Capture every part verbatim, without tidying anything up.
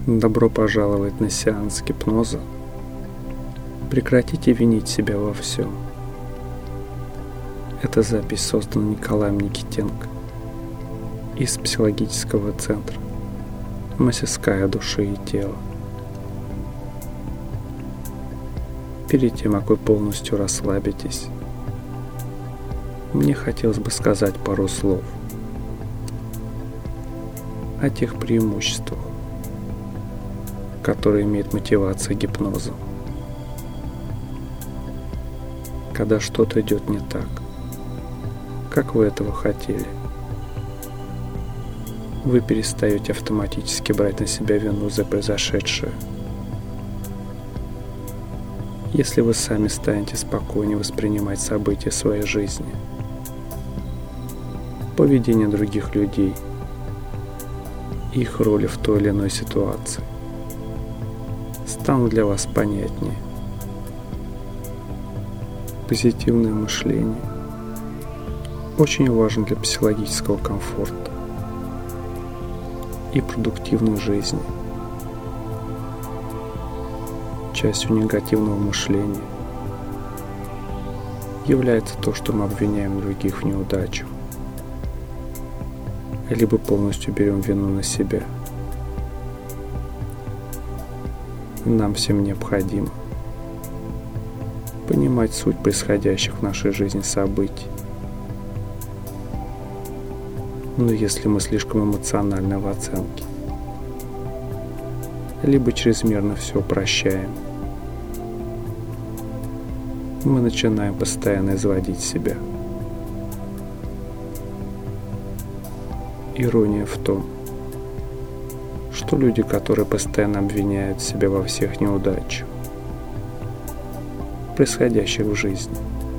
Добро пожаловать на сеанс гипноза. Прекратите винить себя во всем. Эта запись создана Николаем Никитенко из психологического центра «Мастерская души и тела». Перед тем, как вы полностью расслабитесь, мне хотелось бы сказать пару слов о тех преимуществах, которые имеет мотивация гипноза. Когда что-то идет не так, как вы этого хотели, вы перестаете автоматически брать на себя вину за произошедшее. Если вы сами станете спокойнее воспринимать события своей жизни, поведение других людей, их роли в той или иной ситуации станут для вас понятнее. Позитивное мышление очень важно для психологического комфорта и продуктивной жизни. Частью негативного мышления является то, что мы обвиняем других в неудачах, либо полностью берем вину на себя. Нам всем необходимо понимать суть происходящих в нашей жизни событий. Но если мы слишком эмоциональны в оценке, либо чрезмерно все упрощаем, мы начинаем постоянно изводить себя. Ирония в том, что люди, которые постоянно обвиняют себя во всех неудачах, происходящих в жизни,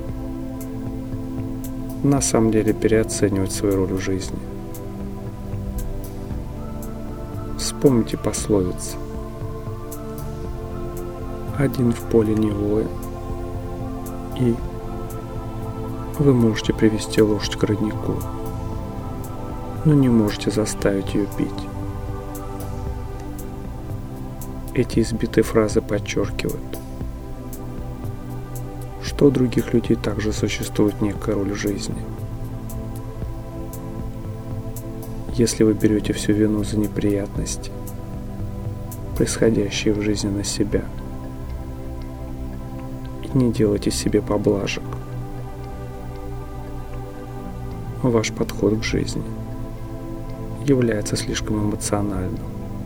на самом деле переоценивают свою роль в жизни. Вспомните пословицу: один в поле не воин, и вы можете привести лошадь к роднику, но не можете заставить ее пить. Эти избитые фразы подчеркивают, что у других людей также существует некая роль в жизни. Если вы берете всю вину за неприятности, происходящие в жизни, на себя, и не делайте себе поблажек, ваш подход к жизни является слишком эмоциональным.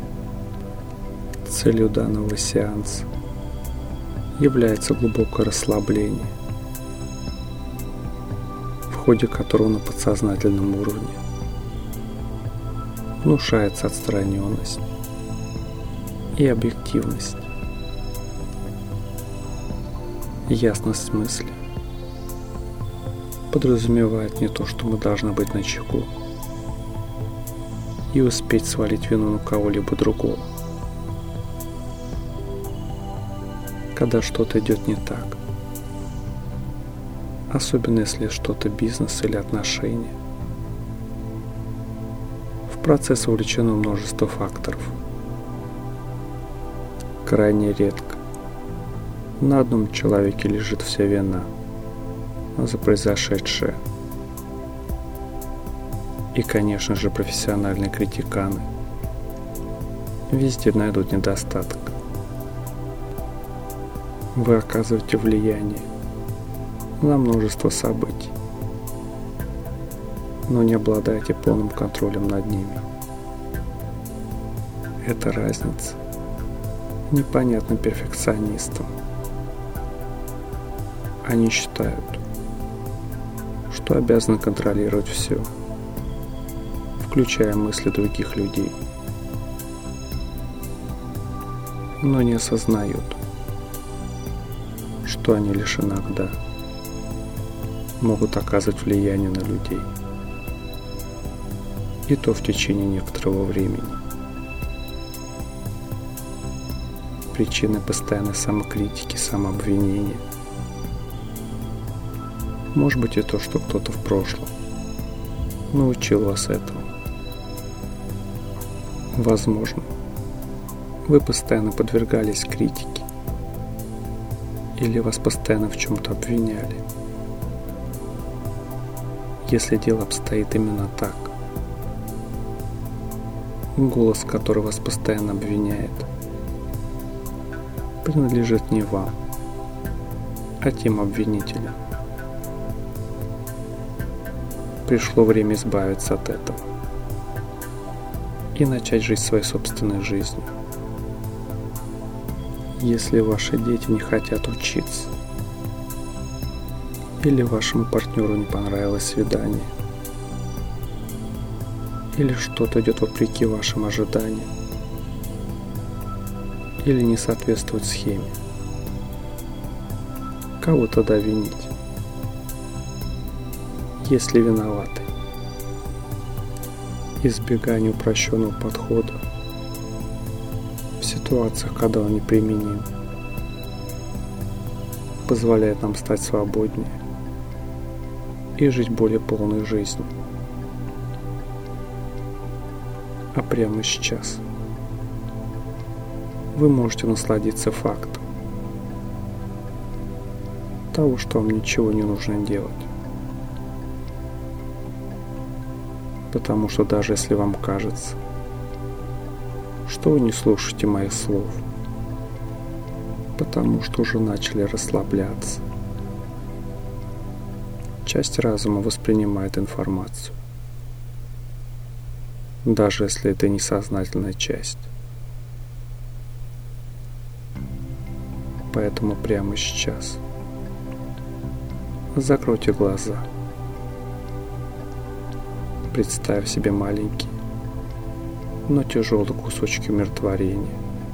Целью данного сеанса является глубокое расслабление, в ходе которого на подсознательном уровне внушается отстраненность и объективность. Ясность мысли подразумевает не то, что мы должны быть начеку и успеть свалить вину на кого-либо другого, когда что-то идет не так, особенно если что-то бизнес или отношения. В процесс вовлечено множество факторов. Крайне редко на одном человеке лежит вся вина за произошедшее. И, конечно же, профессиональные критиканы везде найдут недостаток. Вы оказываете влияние на множество событий, но не обладаете полным контролем над ними. Эта разница непонятна перфекционистам. Они считают, что обязаны контролировать все, включая мысли других людей, но не осознают, что они лишь иногда могут оказывать влияние на людей, и то в течение некоторого времени. Причиной постоянной самокритики, самообвинения может быть и то, что кто-то в прошлом научил вас этому. Возможно, вы постоянно подвергались критике или вас постоянно в чем-то обвиняли. Если дело обстоит именно так, голос, который вас постоянно обвиняет, принадлежит не вам, а тем обвинителям. Пришло время избавиться от этого и начать жить своей собственной жизнью. Если ваши дети не хотят учиться, или вашему партнеру не понравилось свидание, или что-то идет вопреки вашим ожиданиям, или не соответствует схеме, кого тогда винить, если виноваты? Избегание упрощенного подхода в ситуациях, когда он неприменим, позволяет нам стать свободнее и жить более полной жизнью. А прямо сейчас вы можете насладиться фактом того, что вам ничего не нужно делать. Потому что даже если вам кажется, что вы не слушаете моих слов, потому что уже начали расслабляться, часть разума воспринимает информацию, даже если это несознательная часть. Поэтому прямо сейчас закройте глаза. Представь себе маленькие, но тяжелые кусочки умиротворения,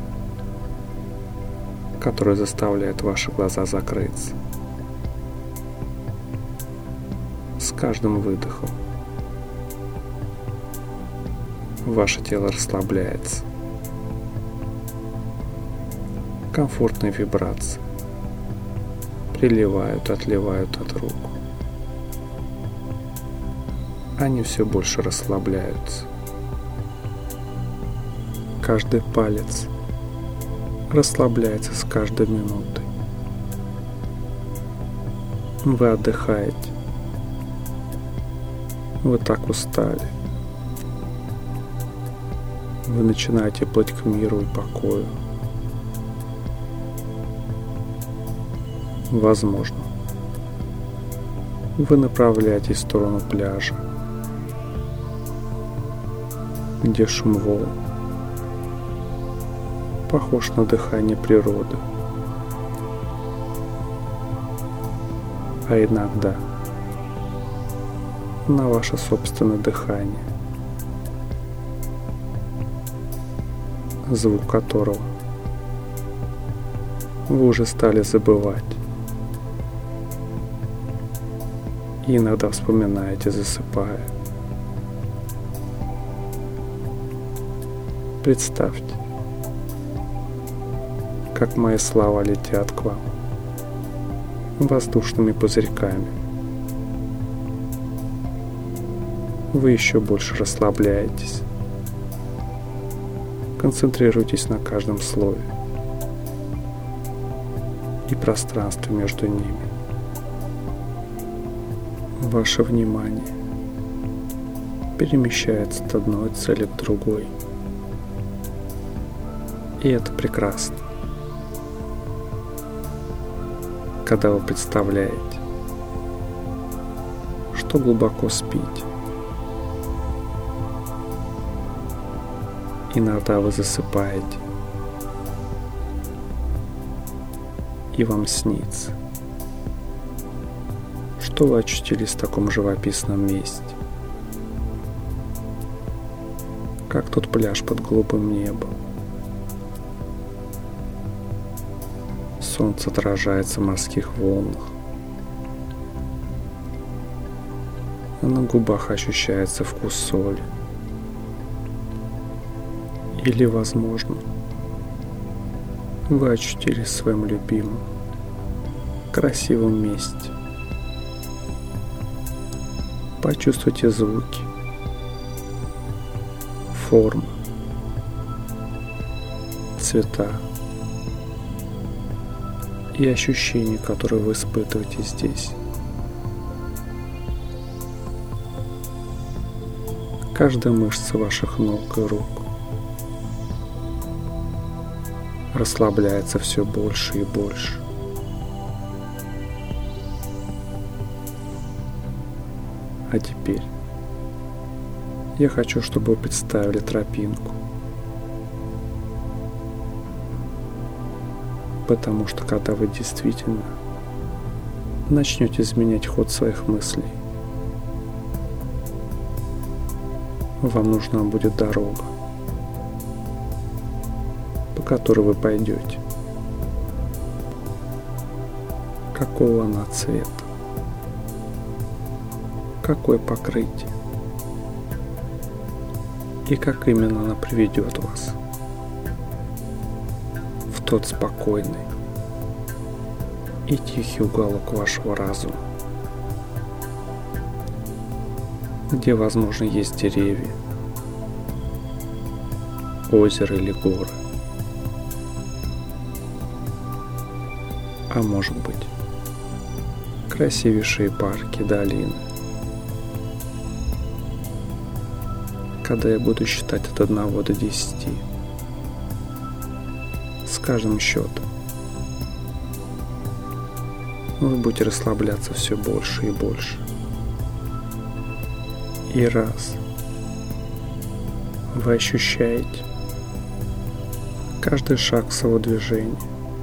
которые заставляют ваши глаза закрыться. С каждым выдохом ваше тело расслабляется. Комфортные вибрации приливают, отливают от рук. Они все больше расслабляются. Каждый палец расслабляется с каждой минутой. Вы отдыхаете. Вы так устали. Вы начинаете плыть к миру и покою. Возможно, вы направляетесь в сторону пляжа, где шум волн похож на дыхание природы, а иногда на ваше собственное дыхание, звук которого вы уже стали забывать и иногда вспоминаете, засыпая. Представьте, как мои слова летят к вам воздушными пузырьками. Вы еще больше расслабляетесь. Концентрируйтесь на каждом слове и пространстве между ними. Ваше внимание перемещается от одной цели к другой. И это прекрасно. Когда вы представляете, что глубоко спите. Иногда вы засыпаете, и вам снится, что вы очутились в таком живописном месте, как тот пляж под голубым небом. Солнце отражается в морских волнах, а на губах ощущается вкус соли. Или, возможно, вы очутились в своем любимом, красивом месте. Почувствуйте звуки, формы, цвета и ощущения, которые вы испытываете здесь. Каждая мышца ваших ног и рук расслабляется все больше и больше. А теперь я хочу, чтобы вы представили тропинку, потому что когда вы действительно начнете изменять ход своих мыслей, вам нужна будет дорога, по которой вы пойдете. Какого она цвета? Какое покрытие? И как именно она приведет вас в тот спокойный и тихий уголок вашего разума, где, возможно, есть деревья, озеро или горы, а может быть, красивейшие парки, долины. Когда я буду считать от одного до десяти, с каждым счетом вы будете расслабляться все больше и больше. И раз вы ощущаете каждый шаг своего движения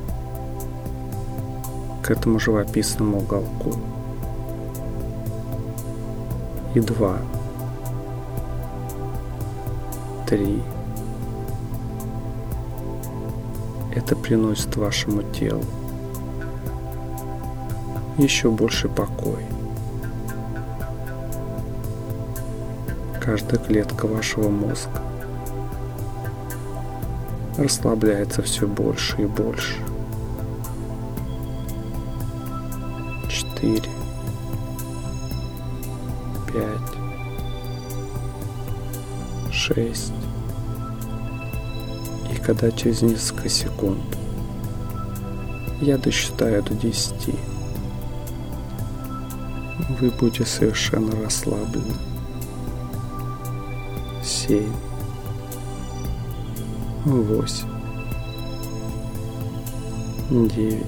к этому живописному уголку, и два, три, это приносит вашему телу еще больше покой. Каждая клетка вашего мозга расслабляется все больше и больше. Четыре, пять, шесть. И когда через несколько секунд я досчитаю до десяти, вы будете совершенно расслаблены. Семь, восемь, девять.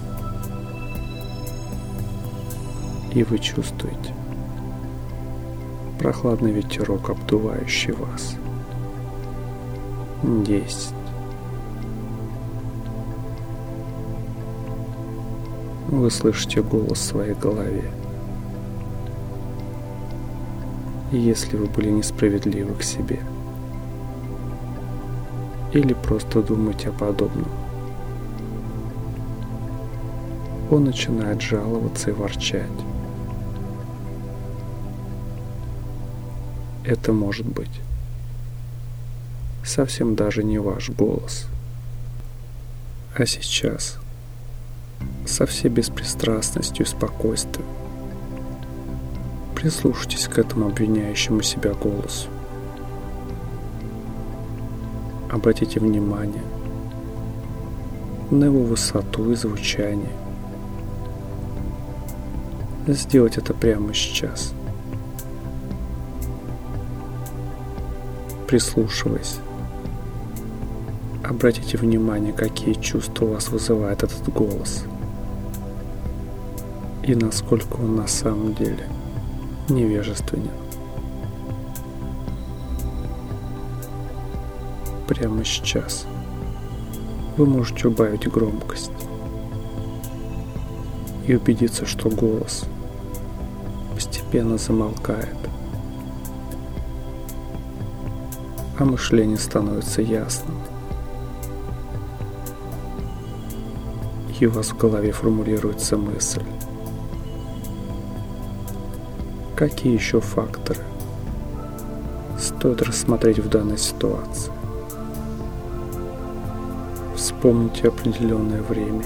И вы чувствуете прохладный ветерок, обдувающий вас. Десять. Вы слышите голос в своей голове. И если вы были несправедливы к себе, или просто думаете о подобном, он начинает жаловаться и ворчать. Это может быть совсем даже не ваш голос. А сейчас, со всей беспристрастностью и спокойствием, прислушайтесь к этому обвиняющему себя голосу. Обратите внимание на его высоту и звучание. Сделать это прямо сейчас. Прислушиваясь, обратите внимание, какие чувства у вас вызывает этот голос и насколько он на самом деле невежественен. Прямо сейчас вы можете убавить громкость и убедиться, что голос постепенно замолкает, а мышление становится ясным, и у вас в голове формулируется мысль: какие еще факторы стоит рассмотреть в данной ситуации? Вспомните определенное время,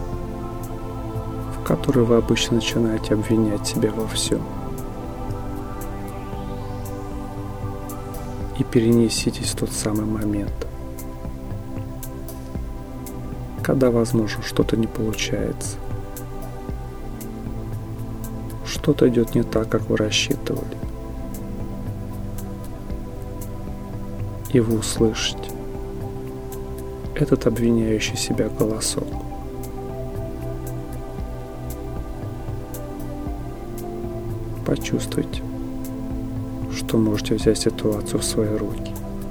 в которое вы обычно начинаете обвинять себя во всем, и перенеситесь в тот самый момент, когда, возможно, что-то не получается. Что-то идет не так, как вы рассчитывали. И вы услышите этот обвиняющий себя голосок. Почувствуйте, что можете взять ситуацию в свои руки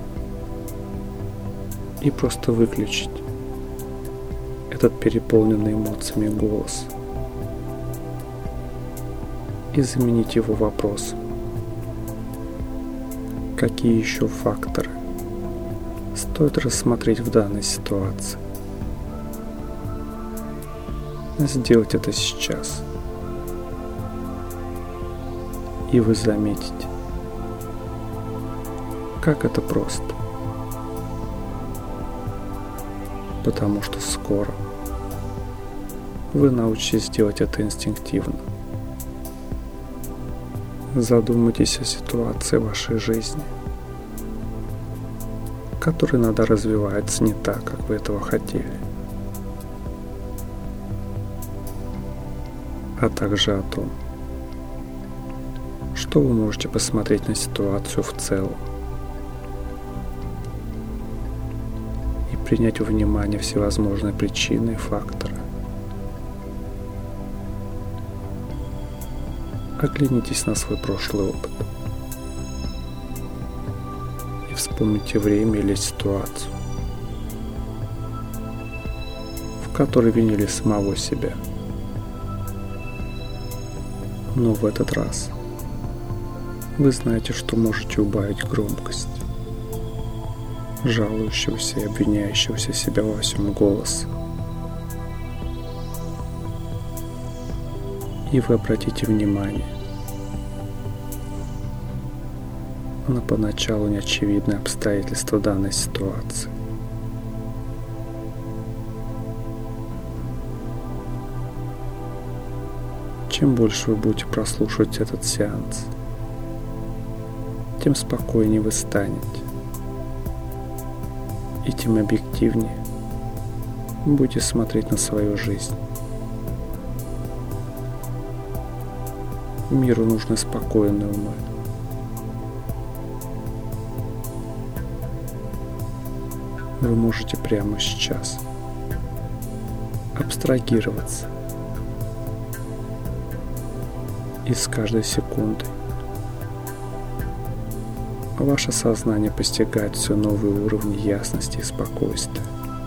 и просто выключить этот переполненный эмоциями голос и заменить его вопросом. Какие еще факторы стоит рассмотреть в данной ситуации? Сделать это сейчас. И вы заметите, как это просто. Потому что скоро вы научитесь делать это инстинктивно. Задумайтесь о ситуации вашей жизни, которая иногда развивается не так, как вы этого хотели, а также о том, что вы можете посмотреть на ситуацию в целом и принять во внимание всевозможные причины и факторы. Оглянитесь на свой прошлый опыт и вспомните время или ситуацию, в которой винили самого себя. Но в этот раз вы знаете, что можете убавить громкость жалующегося и обвиняющегося себя во всем голоса. И вы обратите внимание на поначалу неочевидные обстоятельства данной ситуации. Чем больше вы будете прослушивать этот сеанс, тем спокойнее вы станете, и тем объективнее будете смотреть на свою жизнь. Миру нужны спокойные умы. Вы можете прямо сейчас абстрагироваться и с каждой секундой ваше сознание постигает все новые уровни ясности и спокойствия.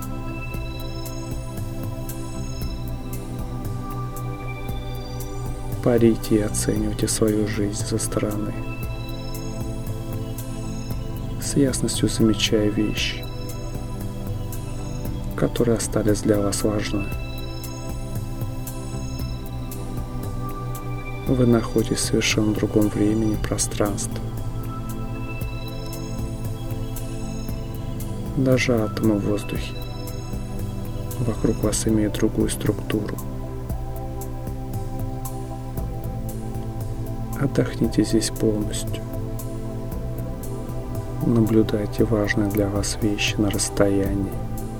Парите и оценивайте свою жизнь со стороны, с ясностью замечая вещи, которые остались для вас важны. Вы находитесь в совершенно другом времени и пространстве. Даже атомы в воздухе вокруг вас имеют другую структуру. Отдохните здесь полностью. Наблюдайте важные для вас вещи на расстоянии.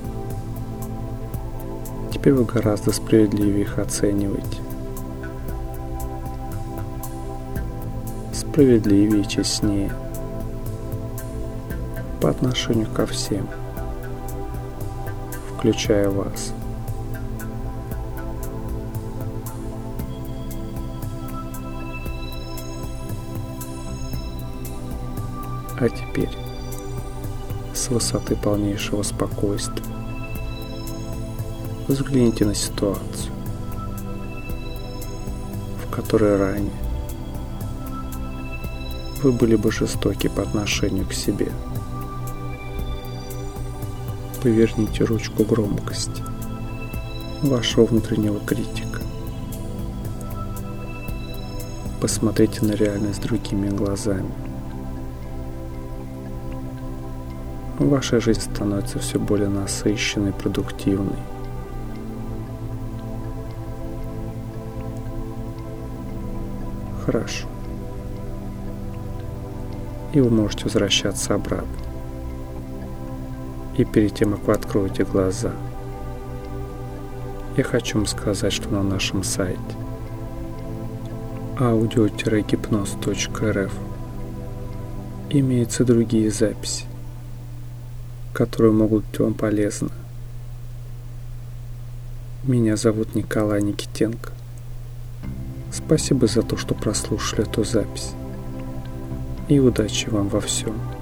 Теперь вы гораздо справедливее их оцениваете. Справедливее и честнее по отношению ко всем, включая вас. А теперь, с высоты полнейшего спокойствия, взгляните на ситуацию, в которой ранее вы были бы жестоки по отношению к себе. Поверните ручку громкости вашего внутреннего критика. Посмотрите на реальность другими глазами. Ваша жизнь становится все более насыщенной, продуктивной. Хорошо. И вы можете возвращаться обратно. И перед тем, как вы откроете глаза, я хочу вам сказать, что на нашем сайте аудио гипноз точка эр эф имеются другие записи, которые могут быть вам полезны. Меня зовут Николай Никитенко. Спасибо за то, что прослушали эту запись. И удачи вам во всем.